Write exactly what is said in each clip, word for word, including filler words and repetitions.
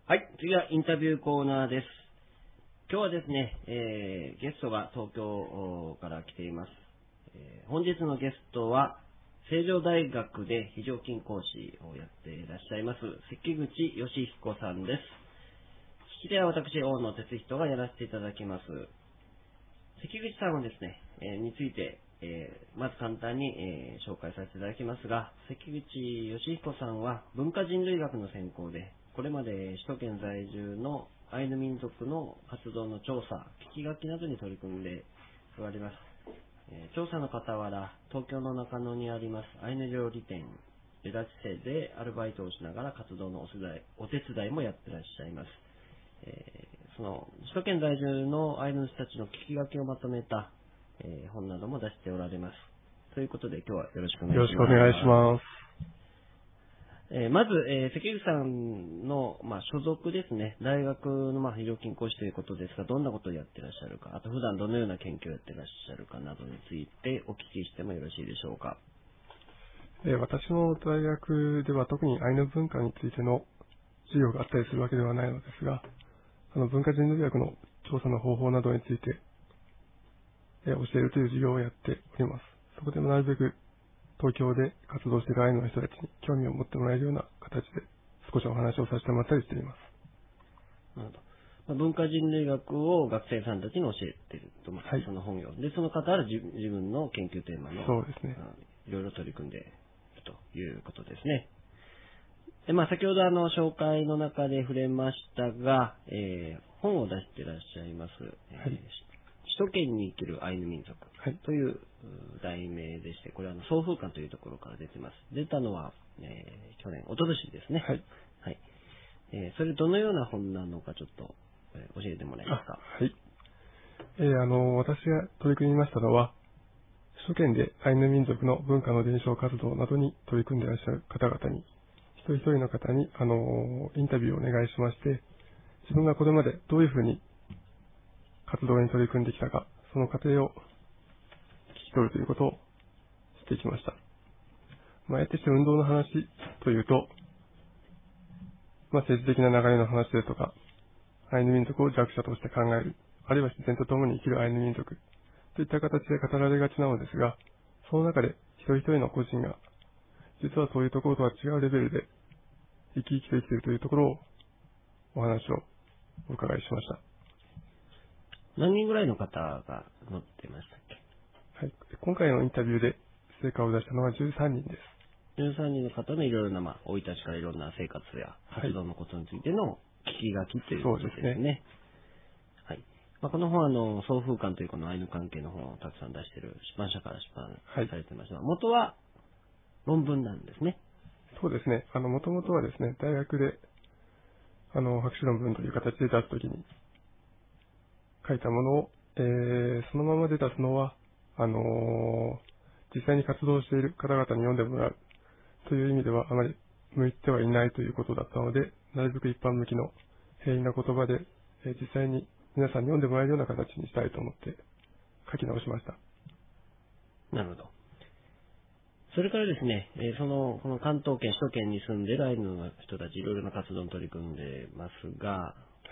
はい、次はインタビューコーナーです。今日はですね、えー、ゲストが東京から来ています。えー、本日のゲストは、成城大学で非常勤講師をやっていらっしゃいます、関口義彦さんです。引き手は私、大野哲人がやらせていただきます。関口さんはですね、えー、について、えー、まず簡単に、えー、紹介させていただきますが、関口義彦さんは文化人類学の専攻で、これまで首都圏在住のアイヌ民族の活動の調査、聞き書きなどに取り組んでおられます。えー、調査の傍ら、東京の中野にありますアイヌ料理店、レダチセでアルバイトをしながら活動のお手伝い、お手伝いもやってらっしゃいます。えー、その首都圏在住のアイヌの人たちの聞き書きをまとめた、えー、本なども出しておられます。ということで今日はよろしくお願いします。 よろしくお願いします。 えー、まず、えー、関口さんの、まあ、所属ですね、大学の、まあ、非常勤講師ということですが、どんなことをやってらっしゃるか、あと普段どのような研究をやってらっしゃるかなどについてお聞きしてもよろしいでしょうか。 えー、私の大学では特にアイヌ文化についての授業があったりするわけではないのですが、あの文化人類学の調査の方法などについて、えー、教えるという授業をやっております。そこでもなるべく東京で活動しているアイヌの人たちに興味を持ってもらえるような形で少しお話をさせてもらったりしています。 なるほど。まあ、文化人類学を学生さんたちに教えていると、まあ、 はい、 その本業で、その方は自自分の研究テーマの、 そうですね、 いろいろ取り組んでいるということですね。で、まあ、先ほどあの紹介の中で触れましたが、えー、本を出していらっしゃいます、えーはい、 首都圏に生きるアイヌ民族という題名でして、これはあの送風館というところから出てます。出たのは、えー、去年、一昨年ですね。 はい、 はい。えー、それどのような本なのかちょっと、えー、教えてもらえますか。 はい。えー、あの、私が取り組みましたのは、首都圏でアイヌ民族の文化の伝承活動などに取り組んでいらっしゃる方々に、一人一人の方に、あの、インタビューをお願いしまして、自分がこれまでどういうふうに活動に取り組んできたか、その過程を聞き取るということをしてきました。まあ、やってして運動の話というと、まあ、政治的な流れの話ですとか、アイヌ民族を弱者として考える、あるいは自然と共に生きるアイヌ民族といった形で語られがちなのですが、その中で一人一人の個人が、実はそういうところとは違うレベルで生き生きと生きているというところをお話をお伺いしました。 何人ぐらいの方が載ってましたっけ。 はい。今回のインタビューで成果を出したのはじゅうさんにんです。 じゅうさんにんの方のいろいろな、まあ、生い立ちからいろんな生活や活動のことについての聞き書きということですね。そうですね。はい。まあ、この本は、あの、送風館というこのアイヌ関係の本をたくさん出している出版社から出版されてましたが、はい、元は論文なんですね。 そうですね。あの、もともとはですね、大学で、あの、博士論文という形で出すときに書いたものを、えー、そのままで出すのは、あのー、実際に活動している方々に読んでもらうという意味ではあまり向いてはいないということだったので、なるべく一般向きの平易な言葉で、えー、実際に皆さんに読んでもらえるような形にしたいと思って書き直しました。 なるほど。それからですね、えー、その、この関東圏、首都圏に住んでいるアイヌの人たち、いろいろな活動に取り組んでますが、はい、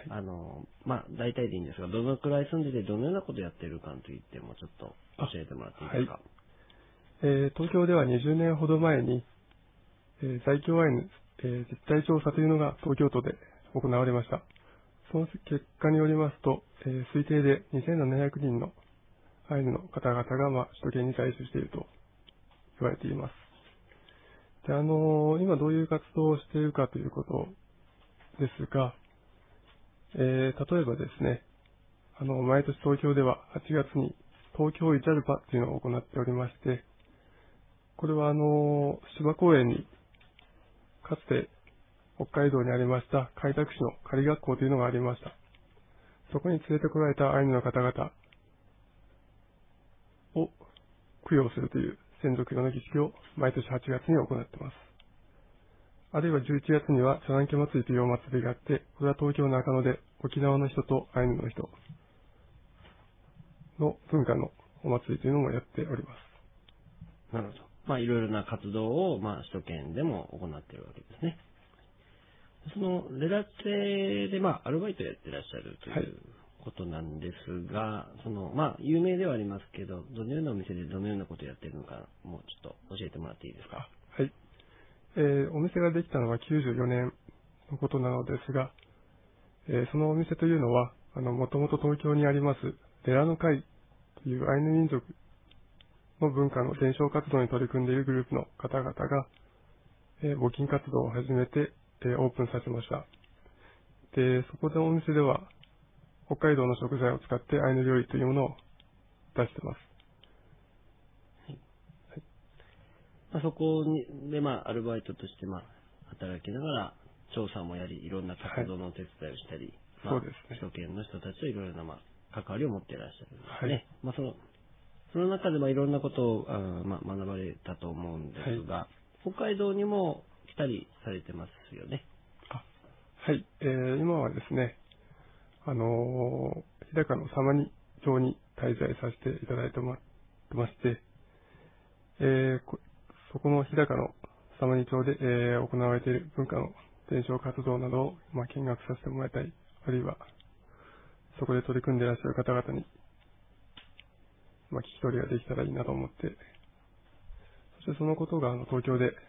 あの、まあ、大体でいいんですが、どのくらい住んでて、どのようなことをやっているかといっても、ちょっと教えてもらっていいですか。 はい、えー、東京ではにじゅうねんほど前に、えー、在京アイヌ、えー、実態調査というのが東京都で行われました。その結果によりますと、えー、推定でにせんななひゃくにんのアイヌの方々が、まあ、首都圏に在住していると言われています。で、あのー、今どういう活動をしているかということですが、えー、例えばですね、あの、毎年東京でははちがつに東京イジャルパというのを行っておりまして、これはあのー、芝公園にかつて北海道にありました開拓市の仮学校というのがありました。そこに連れてこられたアイヌの方々を供養するという先祖供養の儀式を毎年はちがつに行っています。あるいはじゅういちがつには茶南家祭りというお祭りがあって、これは東京中野で沖縄の人とアイヌの人の文化のお祭りというのもやっております。 なるほど。まあ、いろいろな活動を、まあ、首都圏でも行っているわけですね。 そのレラテで、まあ、アルバイトやってらっしゃるとはいいうことなんですが、その、まあ、有名ではありますけど、どのようなお店でどのようなことをやってるのか、もうちょっと教えてもらっていいですか。 はい。えーお店ができたのはきゅうじゅうよねんのことなのですが、えーそのお店というのは、あの、もともと東京にあります、レラの会というアイヌ民族の文化の伝承活動に取り組んでいるグループの方々が、えー募金活動を始めて、えーオープンさせました。で、そこでお店では、北海道の食材を使ってアイヌ料理というものを出してます。 まあ、そこにで、まあ、アルバイトとして、まあ、働きながら、調査もやり、いろんな活動のお手伝いをしたり、まあ、 そうですね。 首都圏の人たちといろいろな、まあ、関わりを持っていらっしゃるんですね。 はいまあ、その、その中で、まあ、いろんなことを、あーまあ、学ばれたと思うんですが、北海道にも来たりされてますよね。 あ、はい。えー今はですね、あのー日高の様に町に滞在させていただいてままして、えーこそこの日高の様に町で、えー行われている文化の伝承活動などを、まあ、見学させてもらいたい、あるいはそこで取り組んでいらっしゃる方々に、まあ、聞き取りができたらいいなと思って、そしてそのことがあの東京で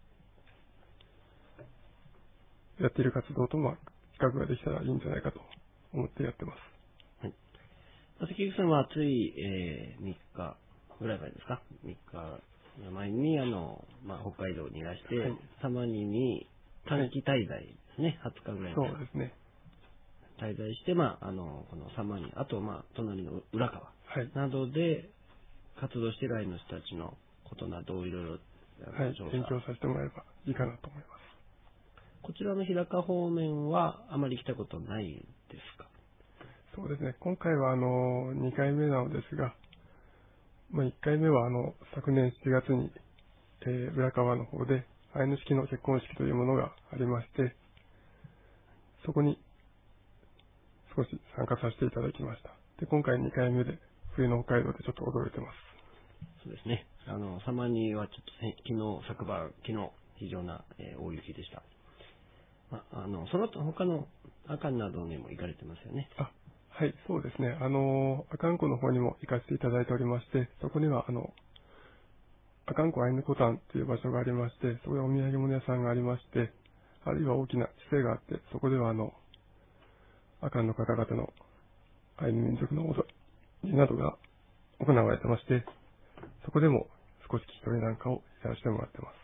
やっている活動と、まあ、比較ができたらいいんじゃないかと思ってやってます。 はい。まあ関口さんはつい、えー、みっかぐらい前ですか ?みっ 日前に、あの、まあ、北海道にいらして、 はい様にに短期滞在ですね、はつかぐらいそうですね。 滞在して、まあ、あの、この様に、あと、まあ、隣の浦川はい。 などで活動しているアイヌの人たちのことなどをいろいろ、あのはい。 調査勉強させてもらえばいいかなと思います。 こちらの日高方面はあまり来たことないですか？ そうですね。今回はあの、にかいめなのですが、まあ、いっかいめはあの、昨年しちがつに、えー、浦川の方で、アイヌ式の結婚式というものがありまして、そこに少し参加させていただきました。で、今回にかいめで、冬の北海道でちょっと驚いてます。 そうですね。あの、様にはちょっとせ昨日、昨晩、昨日、非常な、えー大雪でした。まあ、あの、その他他の阿寒などにも行かれてますよね。 あ、はい、そうですね。あの、阿寒湖の方にも行かせていただいておりまして、そこにはあの、阿寒湖アイヌコタンという場所がありまして、そこでお土産物屋さんがありまして、あるいは大きな地勢があって、そこではあの、阿寒の方々のアイヌ民族の踊りなどが行われてまして、そこでも少し聞き取りなんかをやらせてもらってます。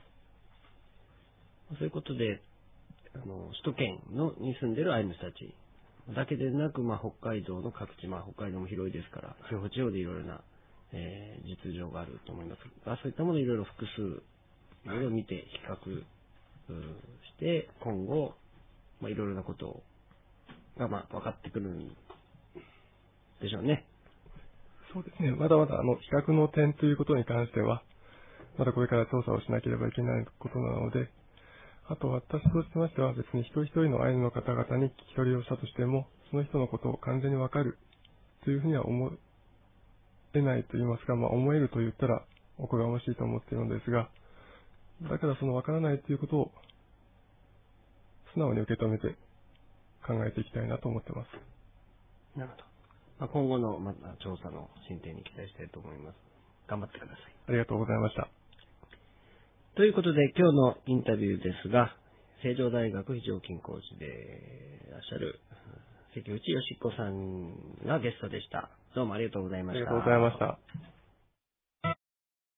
そういうことで、あの、首都圏のに住んでるアイヌ人たちだけでなく、まあ、北海道の各地、まあ、北海道も広いですから、地方地方でいろいろな、えー実情があると思いますが、そういったものをいろいろ複数、いろいろ見て比較うーして、今後、まあ、いろいろなことが、まあ、分かってくるんでしょうね。 そうですね。まだまだあの、比較の点ということに関しては、まだこれから調査をしなければいけないことなので、あと私としましては別に一人一人のアイヌの方々に聞き取りをしたとしても、その人のことを完全にわかるというふうには思えないと言いますか、まあ思えると言ったらおこがましいと思っているのですが、だからそのわからないということを素直に受け止めて考えていきたいなと思ってます。 なるほど。まあ、今後の、また調査の進展に期待したいと思います。頑張ってください。 ありがとうございました。 ということで、今日のインタビューですが、成城大学非常勤講師でいらっしゃる関口義彦さんがゲストでした。どうもありがとうございました。 ありがとうございました。